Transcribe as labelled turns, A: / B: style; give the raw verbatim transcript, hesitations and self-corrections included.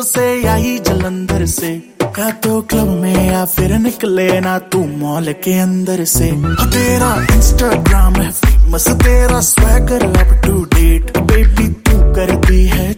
A: से या ही जलंधर से, या तो क्लब में या फिर निकले ना तू मॉल के अंदर से। हाँ तेरा इंस्टाग्राम है फेमस, तेरा swagger up to date, baby तू करती है